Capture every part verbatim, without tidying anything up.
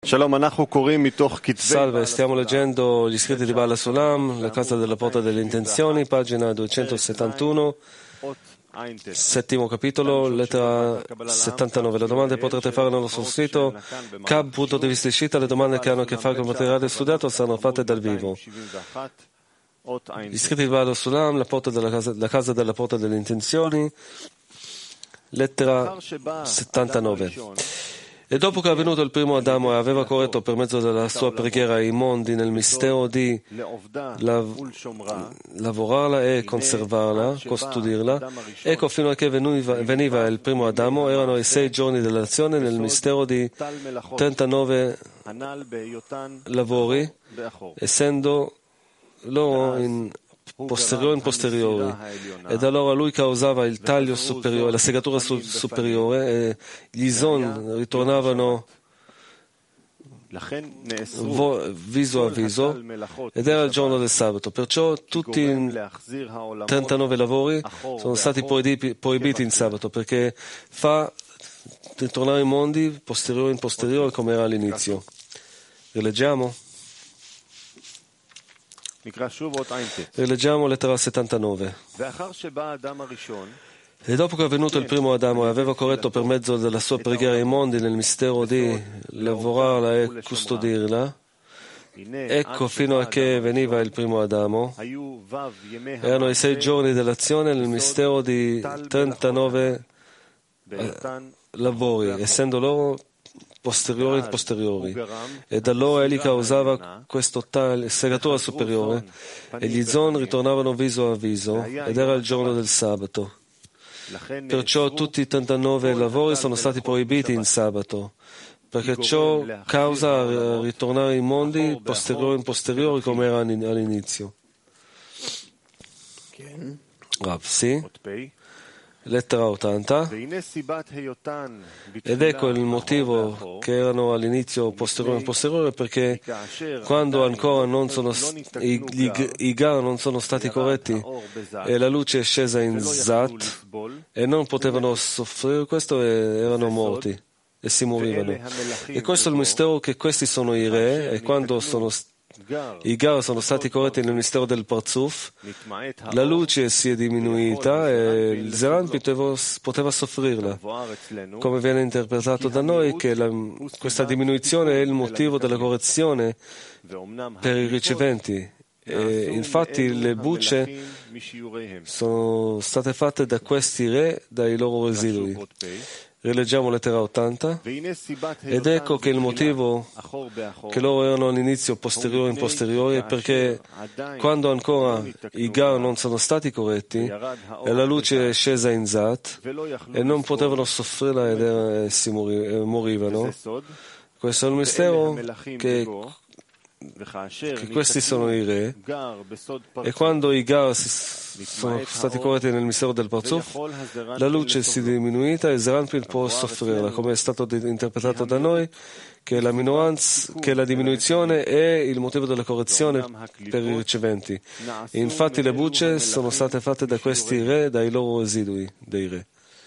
Salve, stiamo leggendo gli scritti di Baal HaSulam, la casa della porta delle intenzioni, pagina duecentosettantuno, settimo capitolo, lettera settantanove. Le domande potrete fare nello nostro sito cab punto t v slash. Le domande che hanno a che fare con il materiale studiato saranno fatte dal vivo. Gli scritti di Baal HaSulam, la, porta della casa, la casa della porta delle intenzioni, lettera settantanove. E dopo che è venuto il primo Adamo e aveva corretto per mezzo della sua preghiera i mondi nel mistero di lav- lavorarla e conservarla, custodirla, ecco fino a che veniva, veniva il primo Adamo, erano i sei giorni dell'azione nel mistero di trentanove lavori, essendo loro in posteriori in posteriori, ed allora lui causava il taglio superiore, la segatura su- superiore, e gli zon ritornavano vo- viso a viso, ed era il giorno del sabato. Perciò tutti i trentanove lavori sono stati proibiti, proibiti in sabato, perché fa ritornare i mondi posteriori in posteriori come era all'inizio. Rileggiamo? Rileggiamo lettera settantanove. E dopo che è venuto il primo Adamo e aveva corretto per mezzo della sua preghiera i mondi nel mistero di lavorarla e custodirla, ecco fino a che veniva il primo Adamo, erano i sei giorni dell'azione nel mistero di trentanove eh, lavori, essendo loro posteriori e posteriori, e da loro egli causava questo taglio, segatura superiore, e gli zon ritornavano viso a viso, ed era il giorno del sabato. Perciò tutti i trentanove lavori sono stati proibiti in sabato, perché ciò causa ritornare i mondi posteriori in posteriori come era all'inizio. Rav, sì? Lettera ottanta. Ed ecco il motivo che erano all'inizio posteriore e posteriore, perché quando ancora non sono, i, i, i gar non sono stati corretti e la luce è scesa in Zat e non potevano soffrire questo e erano morti e si morivano. E questo è il mistero, che questi sono i re, e quando sono i gar sono stati corretti nel mistero del Parzuf, la luce si è diminuita e il Zeran poteva, poteva soffrirla, come viene interpretato da noi, che la, questa diminuzione è il motivo della correzione per i riceventi. E infatti le bucce sono state fatte da questi re, dai loro residui. Rileggiamo lettera ottanta. Ed ecco che il motivo che loro erano all'inizio posteriori in posteriori è perché quando ancora i gar non sono stati corretti e la luce è scesa in Zat e non potevano soffrirla ed era, si morivano. Questo è il mistero, che che questi sono i re, e quando i gar sono stati corretti nel mistero del Parzuf, la luce si è diminuita e Zeranpin può soffrirla, come è stato interpretato da noi, che la minoranza, che la diminuzione è il motivo della correzione per i riceventi. E infatti le bucce sono state fatte da questi re, dai loro residui dei re.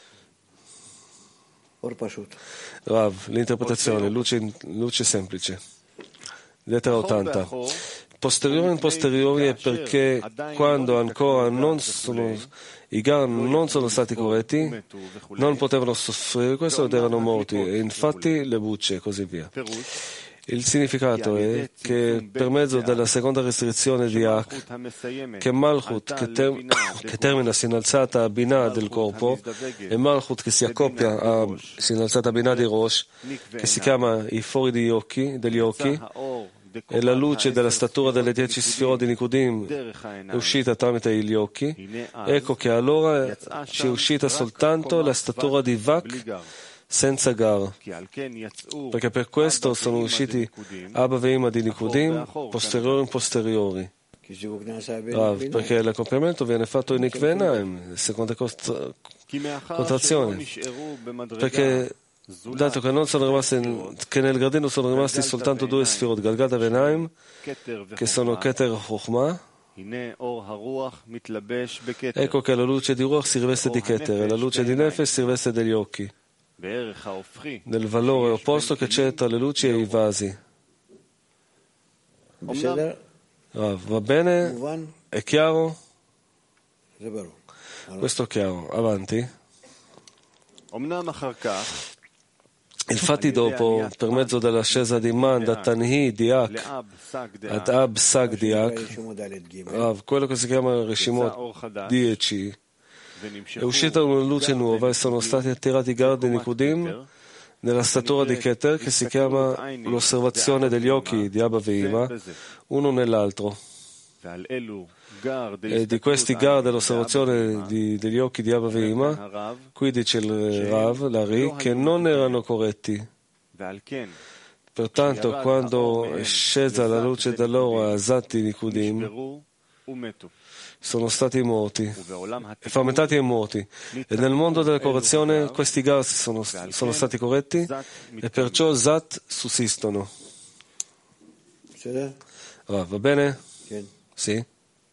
Rav, l'interpretazione, luce, luce semplice. Lettera ottanta. Posteriori in posteriori è perché quando ancora non sono, i gar non sono stati corretti, non potevano soffrire questo ed erano morti, e infatti le bucce e così via. Il significato è che per mezzo della seconda restrizione di Ak, che Malchut che, ter- che termina si innalzata a Binah del corpo, e Malchut che si accoppia a si innalzata a Binah di Rosh, che si chiama i fori degli occhi, degli occhi, e la luce della statura delle dieci sfirot di Nikudim è uscita tramite gli occhi, ecco che allora ci è uscita soltanto la statura di Vak senza Gar, perché per questo sono usciti Abba e Ima di Nikudim posteriori in posteriori. Rav, perché l'accoppiamento viene fatto in Ikvenaim, seconda contrazione, perché dato che, non sono rimasti, che nel gradino sono rimasti soltanto due sfirot, Galgat e Venaim, che sono Keter e Chokhmah, ecco che la luce di Ruach si riveste di Keter e la luce di Nefesh si riveste degli occhi. del valore opposto che c'è tra le luci e i vasi. Ah, va bene? È chiaro? Questo è chiaro. Avanti. Infatti dopo, per mezzo dell'ascesa di Man da Tanhi Diak ad Ab Sag Diak, ah, quello che si chiama Rishimot dieci, è uscita una luce nuova e sono stati attirati i Gar di Nikudim nella statura di Keter, che si chiama l'osservazione degli occhi di Abba Veima, uno nell'altro. E di questi Gar dell'osservazione di, degli occhi di Abba Veima, qui dice il Rav, l'Ari, che non erano corretti. Pertanto, quando è scesa la luce da loro a Zati Nikudim, sono stati morti, frammentati e morti. E nel mondo della correzione questi Gar sono, sono stati corretti e perciò Zat sussistono. Ah, va bene? Sì?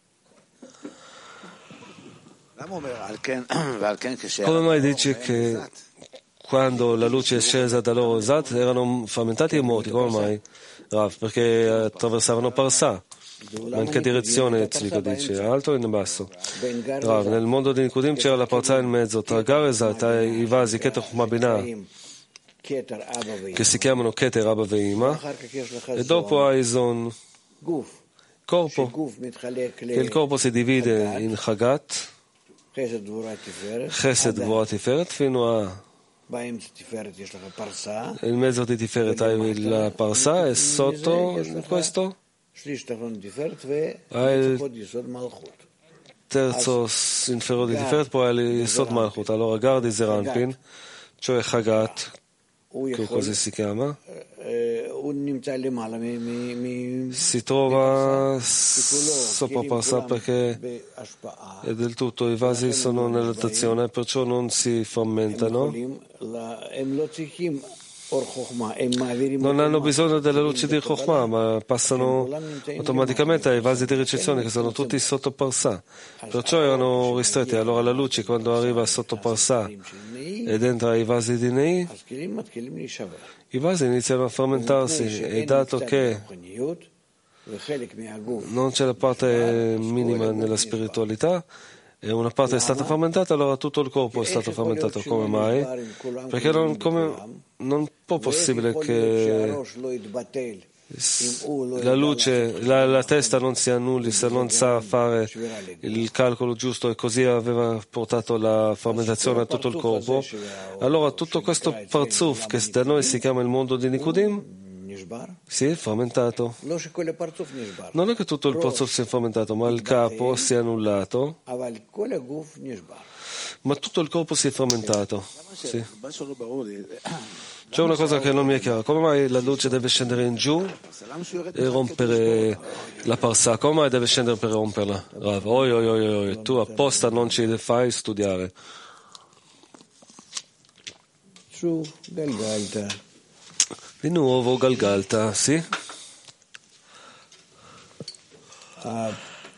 Come mai dice che quando la luce è scesa da loro Zat erano frammentati e morti? Come mai? Rav, perché attraversavano Parsa. Ma in che direzione Tzvika dice? Alto o in basso? Rav, nel mondo di Nikudim c'era la Parsa in mezzo, tra Gar e Zat, i vasi Keter Chokma Binah, che si chiamano Keter Abba Veima, e dopo hai Zon, corpo, che il corpo si divide in Chagat, Chesed, Gvura, Tiferet, fino a in mezzo di Tiferet hai la Parsa e sotto questo hai il terzo inferiore di Tiferet, poi hai il Yesod Malchut. Allora Gar di Zeranpin, cioè Chagat, che così si chiama, si trova sopra Parsa perché è del tutto, i vasi sono nell'attazione, perciò non si frammentano, non hanno bisogno della luce di Chokhmah, ma passano automaticamente ai vasi di ricezione che sono tutti sotto Parsa, perciò erano ristretti. Allora la luce, quando arriva sotto Parsa ed entra ai vasi di Nei, i vasi iniziano a frammentarsi, e dato che non c'è la parte minima nella spiritualità e una parte è stata frammentata, allora tutto il corpo è stato frammentato. Come mai? Perché non, come, non può possibile che la luce, la, la testa non si annulli se non sa fare il calcolo giusto, e così aveva portato la frammentazione a tutto il corpo. Allora tutto questo parzuf che da noi si chiama il mondo di Nikudim si è frammentato. Non è che tutto il parzuf si è frammentato, ma il capo si è annullato, ma tutto il corpo si è frammentato. Sì. C'è una cosa che non mi è chiara: come mai la luce deve scendere in giù e rompere la Parsa? Come mai deve scendere per romperla? Rav, oi, oi, oi, oi, tu apposta non ci fai studiare. Su Galgalta. Di nuovo Galgalta, sì? Ab.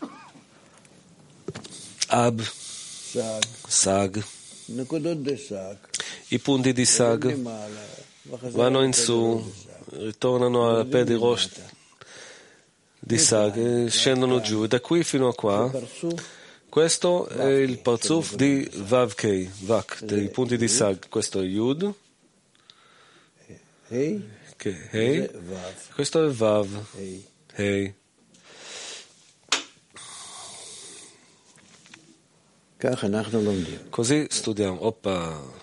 Ab. Sag. Sag. Sag. I punti di Sag vanno in su, ritornano alla Pe di Rosh di Sag e scendono giù, e da qui fino a qua. Questo è il parzuf di Vav Kei, Vak, dei punti di Sag. Questo è Yud, che Hei, questo è Vav, Hei. Così studiamo. Oppa.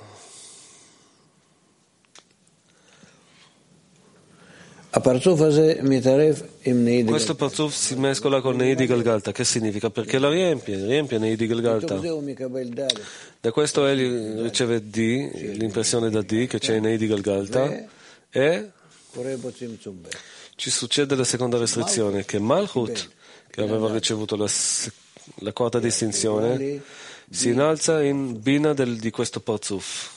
Questo parzuf si mescola con Nei di Galgalta. Che significa? Perché la riempie, riempie Nei di Galgalta. Da questo egli riceve D, l'impressione da D che c'è Nei di Galgalta, e ci succede la seconda restrizione, che Malchut, che aveva ricevuto la, la quarta distinzione, si innalza in Bina del, di questo parzuf.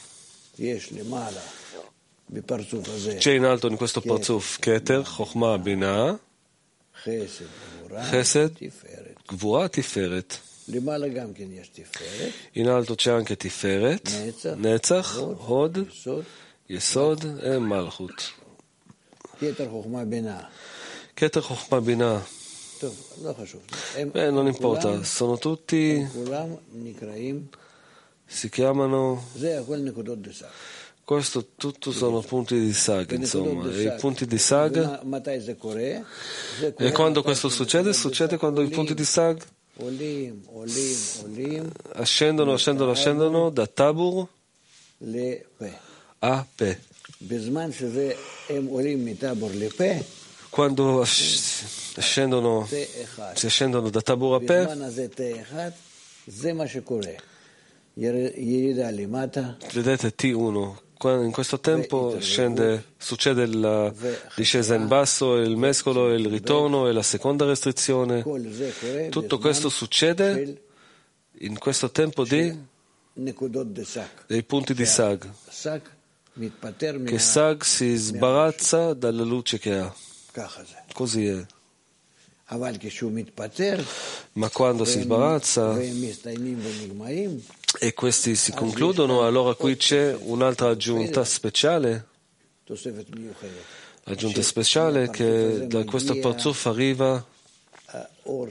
C'è in alto in questo parzuf Keter, Chokhmah, Binah, Chesed, Gvura, Tiferet. למעלה גם כן יש תפארת. In alto c'è anche Tiferet, נצח, Netzach, הוד, Hod, יסוד, Yesod e Malchut. כתר חוכמה בינה. Keter Chochma Binah. טוב, לא חשוב. הם Beh, non כולם- importa, sono tutti, הם כולם נקראים, si chiamano, זה הכל נקודות דסק. questo tutto sono punti di Sag, insomma. ונקודות E i דסק. punti di Sag, ומה- מתי זה קורה? זה קורה e quando מתי questo succede? שנקודות Succede דסק quando i עולים, punti di Sag עולים, עולים, עולים, ascendono, ascendono, ascendono da Tabur לפה. a Pe. בזמן שזה, הם עולים מטבור לפה, Quando as- ascendono, זה אחד. si ascendono da Tabur a Pe, בזמן הזה תה אחד, זה מה שקורה. יר- ירידה למטה, vedete T uno, qua- in questo tempo scende, succede la discesa in basso, il mescolo, il ritorno e la seconda restrizione. כל זה קורה Tutto בזמן questo succede של in questo tempo di, נקודות דסק. dei punti di Sag, שק מתפטר che מה... Sag si sbarazza dalla luce che ha. ככה זה. Così è. אבל כשהוא מתפטר, Ma quando si והם- sbarazza והם מסתיימים ונגמרים, e questi si concludono, allora qui c'è un'altra aggiunta speciale, תוספת מיוחדת. aggiunta speciale che da questo parzuf arriva האור,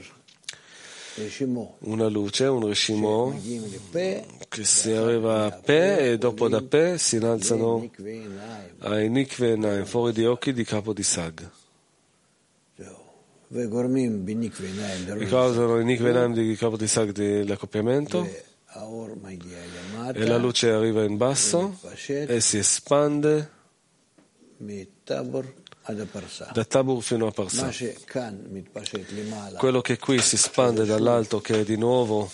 רשימו, una luce, un rishimo מגיעים לפה, che si arriva a Pe e dopo da Pe si innalzano מקווה עיניים. ai Nikve Enaim, fuori di occhi di capo di Sag. זהו. וגורמים בנקווה עיניים E לראש, causano i Nikve Enaim di capo di Sag dell'accoppiamento והאור מגיע למטה, e la luce arriva in basso מתפשט e si espande מטבור עד הפרסה. da Tabur fino a Parsa. מה שכאן מתפשט למעלה, Quello che qui si espande dall'alto, che è di nuovo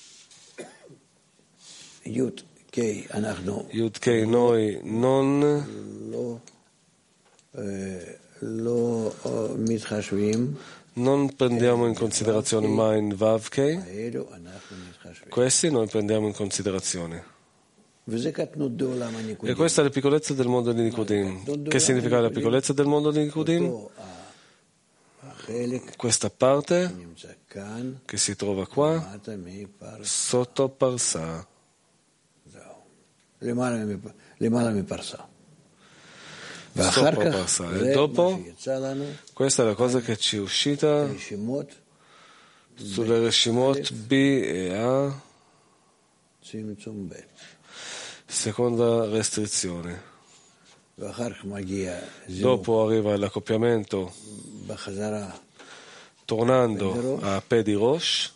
י' K, אנחנו Yud Kei Noi non, לא, אה, לא אה, מתחשבים, non prendiamo in considerazione mai in Vav Kei, האלו אנחנו מתחשבים. questi noi prendiamo in considerazione. וזה קטנות בעולם E הניקודים. questa è la piccolezza del mondo di Nikudim. Che significa la piccolezza del mondo di Nikudim? אותו החלק Questa parte נמצא כאן, che si trova qua למטה מפרסה. sotto Parsa, זהו. למעלה מפ- למעלה מפרסה. ואחר סופו כך, פרסה. זה דופו. מה שיצא לנו, questa è la cosa che ci è uscita רשימות, sulle reshimot B e A, צמצום ב'. seconda restrizione. ואחר כך מגיע זירוק Dopo arriva l'accoppiamento בחזרה, tornando a Pe di Rosh,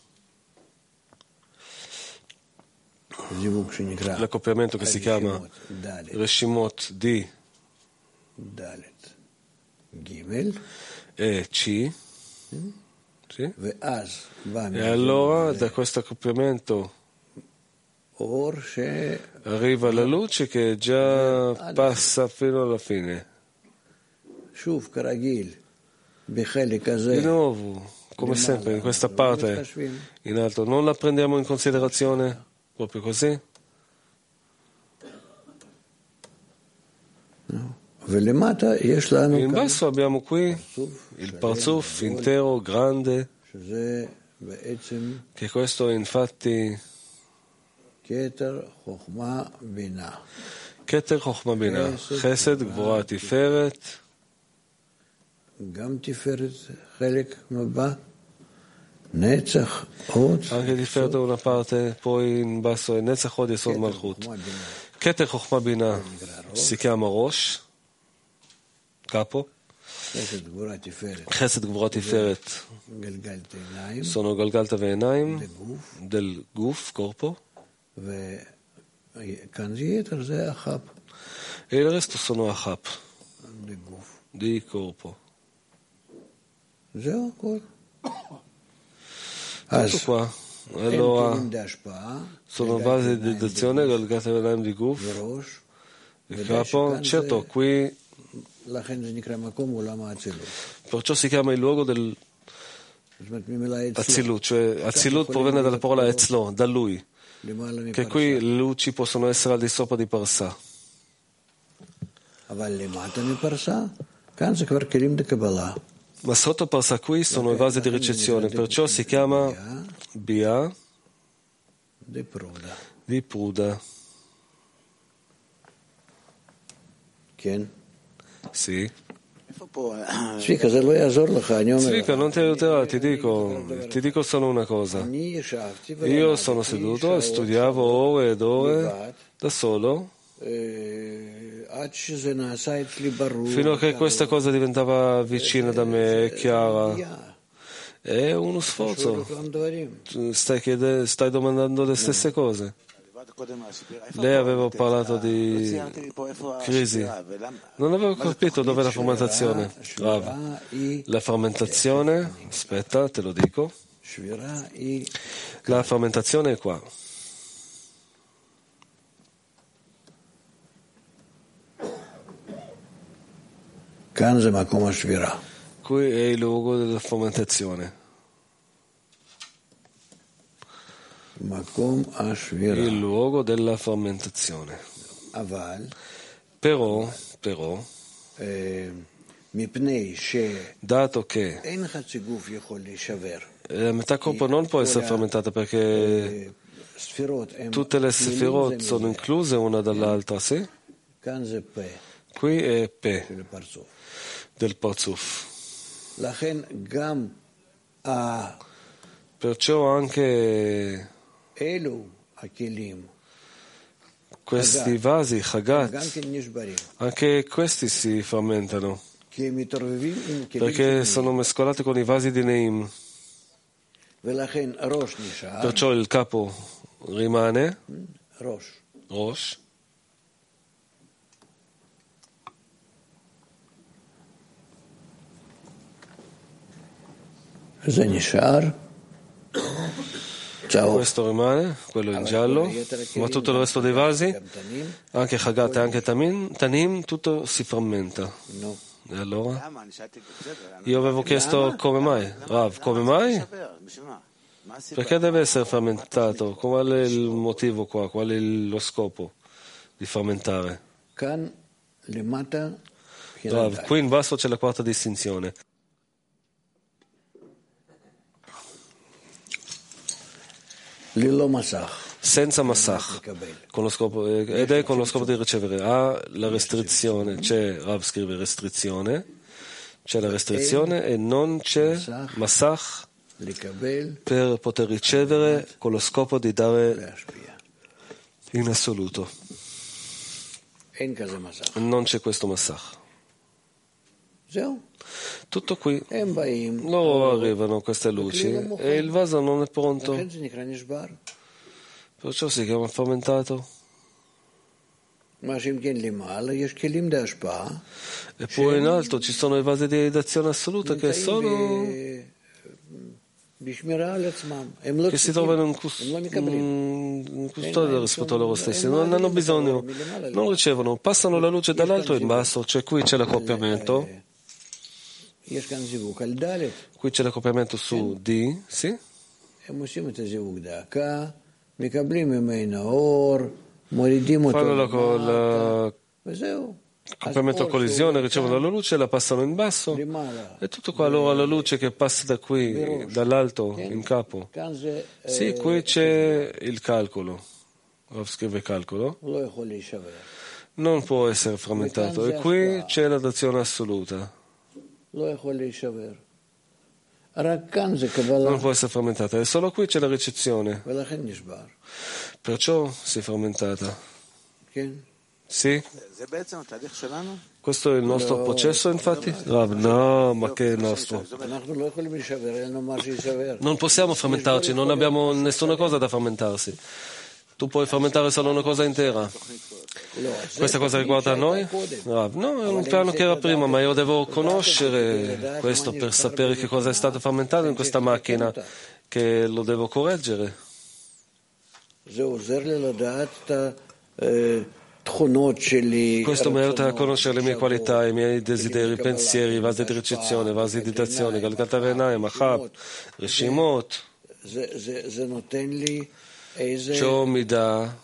זיווג שנקרא l'accoppiamento che si chiama ד' Reshimot D ד' ג', e C, sì? ואז בא E allora da questo accoppiamento אור ש... arriva la luce che già passa fino alla fine. שוב, כרגיל, בחלק הזה, Di nuovo, come sempre, in questa parte in alto non la prendiamo in considerazione proprio così. ולמטה יש לנו In כאן, basso abbiamo qui il parzuf intero, grande, שזה בעצם che questo è infatti כתר חוכמה בינה. Keter Chochma Binah, Chesed, Gvura, Tiferet, גם תפארת חלק מבא, נצח, עוד, anche Tiferet da una parte, poi in basso è Netzach, Hod, Yesod, Malchut. חוכמה בינה. Keter Chochma Binah si chiama Rosh, capo, חסד גבורה תפארת, Chesed, Gvura, Tiferet גלגלת עיניים, sono Galgalta Ve'enaim לגוף, del Guf, corpo, וכאן זה יתר, זה החפ, e il resto sono Achap, לגוף. di corpo. זהו הכל. Tutto אז qua. הם Allora, כלים להשפעה, sono גלגלת base di עיניים deduzione, לגוף Galgalta Ve'enaim di Guf, וראש, il ודאי capo. שכאן Certo, זה- qui לכן זה נקרא מקום עולם האצילות. perciò si chiama il luogo del זאת אומרת, ממילא אצלו, Azilut, cioè Azilut proviene dalla parola Etzlo, da lui, למעלה che מפרסה. qui le luci possono essere al di sopra di Parsa. אבל למטה מפרסה, כאן זה כבר כלים לקבלה. Ma sotto Parsa qui sono i vasi di ricezione, perciò si chiama Bia, di Pruda. Sì. Zvika, non ti aiuterà, ti dico, ti dico solo una cosa. Io sono seduto e studiavo ore ed ore da solo fino a che questa cosa diventava vicina da me, chiara. È uno sforzo. Stai, chiede, stai domandando le stesse cose. Lei aveva parlato di crisi. Non avevo capito dov'è la fermentazione. Rav. La fermentazione, aspetta, te lo dico. La fermentazione è qua. Qui è il luogo della fermentazione. Il luogo della fermentazione. Però, però, dato che la metà corpo non può essere fermentata perché tutte le sefirot sono incluse una dall'altra, sì? Qui è Pe del Parzuf. Perciò anche questi vasi, Chagat, anche questi si fermentano perché sono mescolati con i vasi di Neim. Perciò il capo rimane Rosh. Questo rimane, quello in giallo, ma tutto il resto dei vasi, anche Chagat e anche Tanim, Tanim, tutto si fermenta. E allora? Io avevo chiesto come mai, Rav, come mai? Perché deve essere fermentato? Qual è il motivo qua? Qual è lo scopo di fermentare? Rav, qui in basso c'è la quarta distinzione. Senza massach, con lo scopo, ed è con lo scopo di ricevere. Ha la restrizione, c'è, Rav scrive restrizione, c'è la restrizione e non c'è massach per poter ricevere con lo scopo di dare in assoluto. Non c'è questo massach. Tutto qui. Loro arrivano queste luci e il vaso non è pronto. Perciò si chiama fermentato. Eppure in alto ci sono i vasi di d'azione assoluta che sono che si trovano in, cust- in custodia rispetto a loro stessi, non hanno bisogno, non ricevono, passano la luce dall'alto in basso, cioè qui c'è l'accoppiamento, qui c'è l'accoppiamento su D, sì? Fanno la, la accoppiamento a collisione, ricevono la luce, la passano in basso e tutto qua. Allora la luce che passa da qui, dall'alto in capo, sì, qui c'è il calcolo, scrive calcolo, non può essere frammentato e qui c'è la dazione assoluta, non può essere frammentata e solo qui c'è la ricezione, perciò si è frammentata. Sì? Questo è il nostro processo, infatti? No, no, ma che è il nostro? Non possiamo frammentarci, non abbiamo nessuna cosa da frammentarsi. Tu puoi frammentare solo una cosa intera. Questa cosa riguarda noi? No, no, è un piano che era prima, ma io devo conoscere questo per sapere che cosa è stato frammentato in questa macchina, che lo devo correggere. Questo mi aiuta a conoscere le mie qualità, i miei desideri, pensieri, vasi di ricezione, vasi di dazione, Galgat Avenai, Machab, Reshimot. Ciò mi dà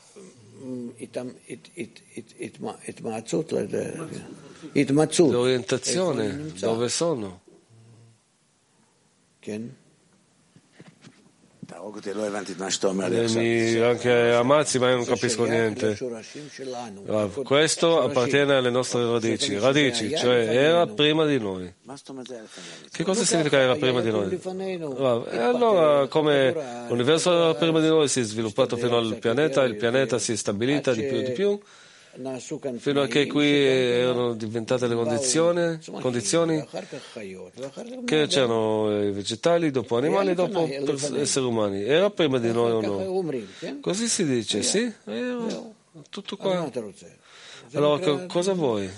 l'orientazione, dove sono. mi anche ammazzi, ma io non capisco niente. Questo appartiene alle nostre radici, radici, cioè era prima di noi. Che cosa significa era prima di noi? E allora, come l'universo era prima di noi, si è sviluppato fino al pianeta, il pianeta si è stabilito di più e di più, fino a che qui erano diventate le condizioni, condizioni che c'erano i vegetali, dopo animali, dopo esseri umani. Era prima di noi o no? Così si dice, sì? Era tutto qua. Allora, cosa vuoi?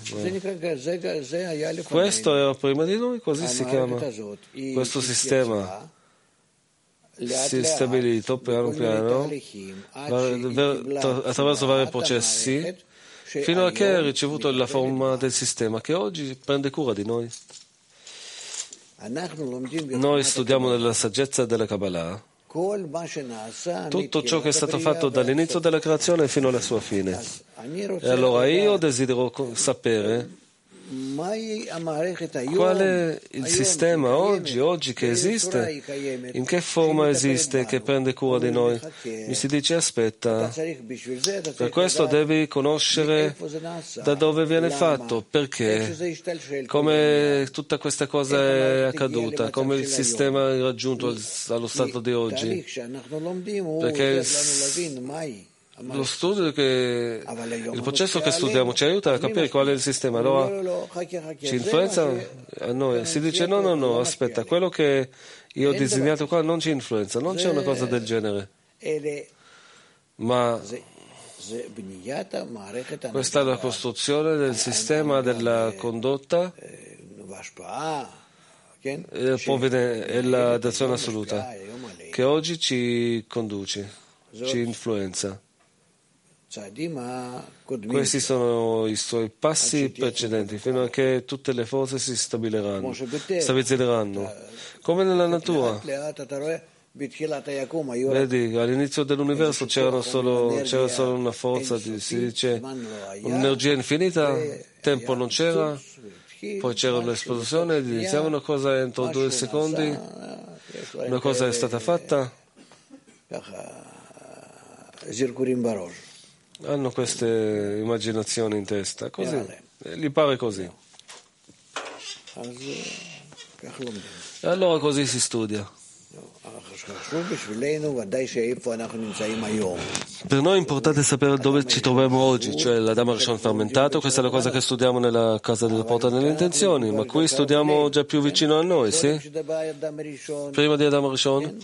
Questo era prima di noi, così si chiama. Questo sistema si è stabilito piano piano attraverso vari processi fino a che ha ricevuto la forma del sistema che oggi prende cura di noi. Noi studiamo nella saggezza della Kabbalah tutto ciò che è stato fatto dall'inizio della creazione fino alla sua fine. E allora io desidero sapere qual è il sistema oggi, oggi che esiste, in che forma esiste, che prende cura di noi. Mi si dice aspetta, per questo devi conoscere da dove viene fatto, perché, come tutta questa cosa è accaduta, come il sistema è raggiunto allo stato di oggi. Perché lo studio che il processo che studiamo ci aiuta a capire qual è il sistema. Allora ci influenza a noi. Si dice no, no, no, aspetta, quello che io ho disegnato qua non ci influenza, non c'è una cosa del genere. Ma questa è la costruzione del sistema della condotta e la d'azione assoluta che oggi ci conduce, ci influenza. Questi sono i suoi passi precedenti fino a che tutte le forze si stabiliranno, stabilizzeranno, come nella natura. Vedi, all'inizio dell'universo c'era solo, c'era solo una forza, si dice un'energia infinita, tempo non c'era, poi c'era l'esplosione, iniziava una cosa entro due secondi, una cosa è stata fatta. Hanno queste immaginazioni in testa, così, gli pare così. E allora così si studia. Per noi è importante sapere dove ci troviamo oggi, cioè l'Adam Arishon fermentato, questa è la cosa che studiamo nella casa della porta delle intenzioni, ma qui studiamo già più vicino a noi, sì? Prima di Adam Arishon?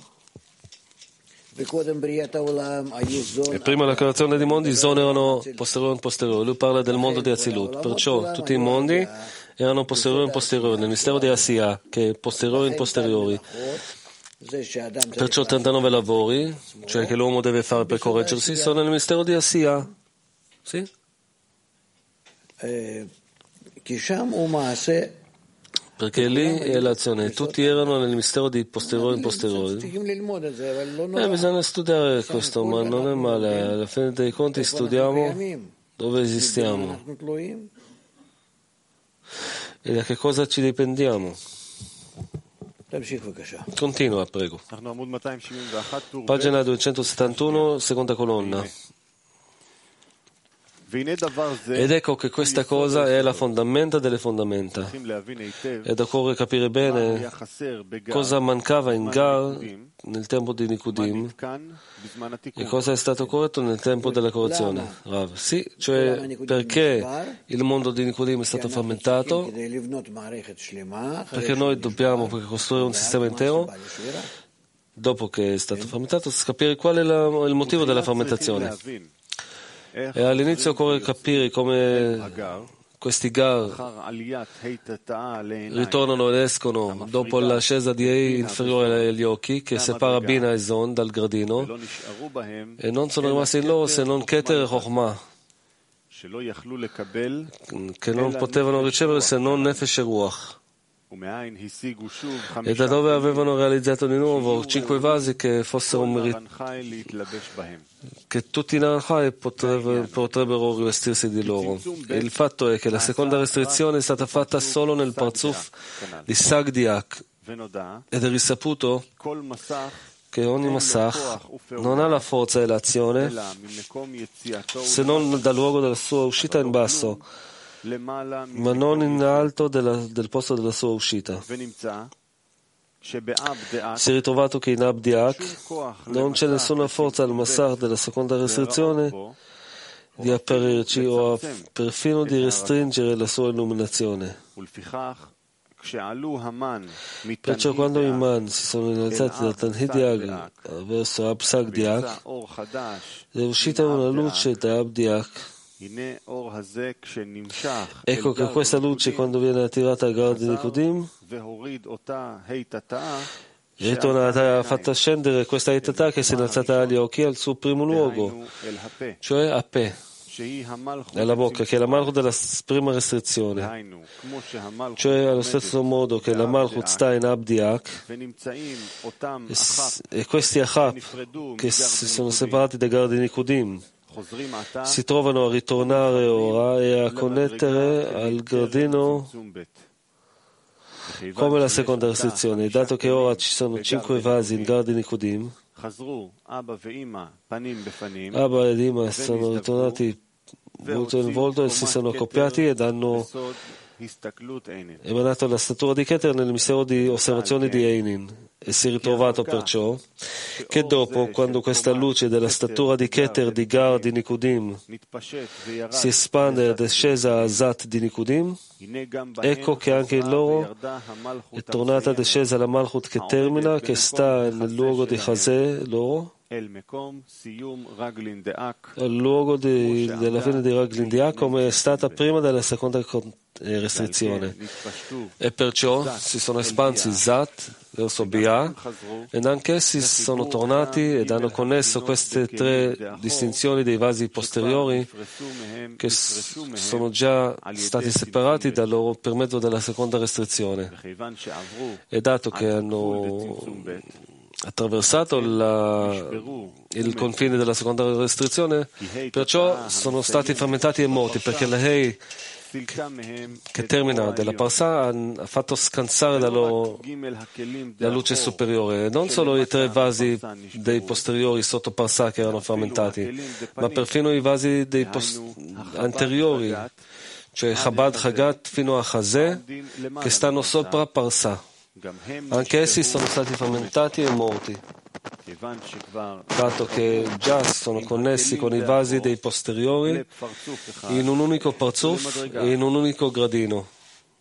E prima della creazione dei mondi, i zone erano posteriori e posteriori. Lui parla del mondo di Azilut. Perciò tutti i mondi erano posteriori e posteriori, nel mistero di Asiya, che è posteriori e posteriori. Perciò trentanove lavori, cioè che l'uomo deve fare per correggersi, sono nel mistero di Asiya. Sì? Perché lì è l'azione, tutti erano nel mistero di posteriori e posteriori. Eh, bisogna studiare questo, ma non è male. Alla fine dei conti studiamo dove esistiamo e da che cosa ci dipendiamo. Continua, prego. Pagina duecentosettantuno, seconda colonna. Ed ecco che questa cosa è la fondamenta delle fondamenta. Ed occorre capire bene cosa mancava in Gar nel tempo di Nikudim e cosa è stato corretto nel tempo della correzione. Rav. Sì, cioè perché il mondo di Nikudim è stato frammentato, perché noi dobbiamo costruire un sistema intero. Dopo che è stato frammentato, capire qual è la, il motivo della frammentazione. E all'inizio occorre capire come questi Gar ritornano ed escono dopo l'ascesa di Ei inferiore agli occhi che separa Bina e Zon dal gradino e non sono rimasti in loro se non Keter e Chokhmah che non potevano ricevere se non Nefesh e Ruach. E da dove avevano realizzato di nuovo cinque vasi che fossero merit- che tutti i Naranjai potrebbero, potrebbero rivestirsi di loro. E il fatto è che la seconda restrizione è stata fatta solo nel Parzuf di Sagdiak ed è risaputo che ogni Massach non ha la forza e l'azione se non dal luogo della sua uscita in basso, ma non in alto della, del posto della sua uscita. Si è ritrovato che in Abdiak non c'è nessuna forza al Massach della seconda restrizione di apparirci o perfino di restringere la sua illuminazione. Perciò quando i man si sono innalzati da Tanhid Diak verso Absag Diak, è uscita una luce da Abdiak. Ecco che questa luce, quando viene attirata al grado di Nikudim, ritornata, ha fatto scendere questa Eitatà che si è innalzata agli occhi al suo primo luogo, cioè a Pe, nella bocca, che è la Malchut della prima restrizione, cioè allo stesso modo che la Malchut sta in Abdiak e, e questi Achab che si sono separati dai gradi di Nikudim si trovano a ritornare ora e a connettere al gradino come la seconda restrizione. Dato che ora ci sono cinque vasi in gradi Nikudim, Abba ed Ima sono ritornati volto in volto e si sono accoppiati ed hanno emanato la statura di Keter nel mistero di osservazione di Einin, e si è ritrovato perciò che dopo, quando questa luce della statura di Keter di Gar di Nikudim si espande ed è scesa a Zat di Nikudim, ecco che anche in loro è tornata ed è scesa la Malchut che termina, che sta nel luogo di Chazé loro, al luogo di, della fine di Raglin Diak, come è stata prima della seconda restrizione, e perciò si sono espansi Zat verso Bia ed anch'essi sono tornati ed hanno connesso queste tre distinzioni dei vasi posteriori che sono già stati separati da loro per mezzo della seconda restrizione, e dato che hanno attraversato la, il confine della seconda restrizione, perciò sono stati frammentati e morti, perché la Hei che, che termina della Parsa ha fatto scansare da loro la luce superiore, e non solo i tre vasi dei posteriori sotto Parsa che erano frammentati, ma perfino i vasi dei post- anteriori, cioè Chabad, Chagat fino a Chazé, che stanno sopra Parsa. Anche essi sono stati frammentati e morti, dato che già sono connessi con i vasi dei posteriori in un unico parzuf e in un unico gradino.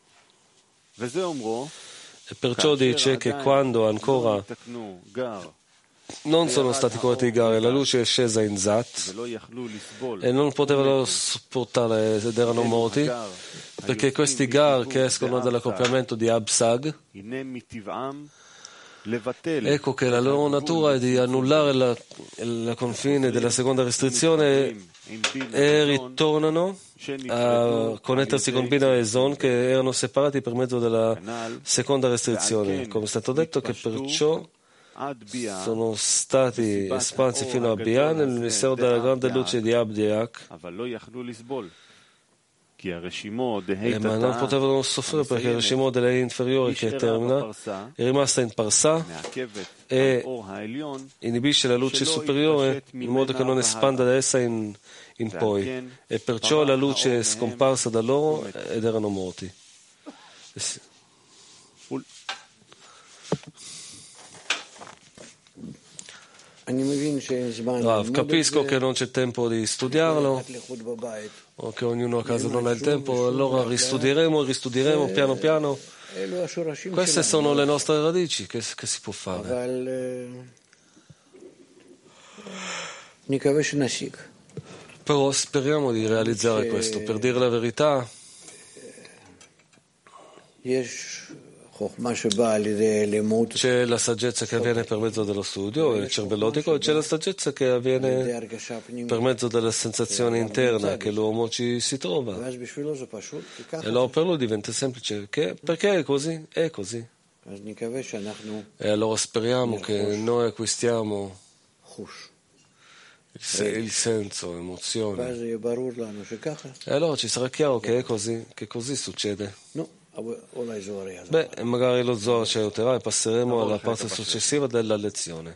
E perciò dice che quando ancora non sono stati corretti i Gar e la luce è scesa in Zat e non potevano sopportare ed erano morti, perché questi Gar che escono dall'accoppiamento di Absag, ecco che la loro natura è di annullare la, la confine della seconda restrizione e ritornano a connettersi con Bina e Zon, che erano separati per mezzo della seconda restrizione, come è stato detto, che perciò sono stati espansi fino a Bia nel mistero della grande luce di Abdiak, eh, ma non potevano soffrire perché il Reshimo delle inferiori che termina è rimasta in Parsa e inibisce la luce superiore in modo che non espanda da essa in, in poi, e perciò la luce è scomparsa da loro ed erano morti. Rav, capisco che non c'è tempo di studiarlo o che ognuno a casa non ha il tempo, allora ristudieremo, ristudieremo piano piano. Queste sono le nostre radici, che, che si può fare? Però speriamo di realizzare questo. Per dire la verità, c'è la saggezza che avviene per mezzo dello studio il cervellotico, e c'è la saggezza che avviene per mezzo della sensazione interna che l'uomo ci si trova. E allora per lui diventa semplice, che, perché è così? È così. E allora speriamo che noi acquistiamo il, il senso, l'emozione. E allora ci sarà chiaro che è così, che così succede. Beh, magari lo Zohar ci aiuterà e passeremo alla parte successiva della lezione.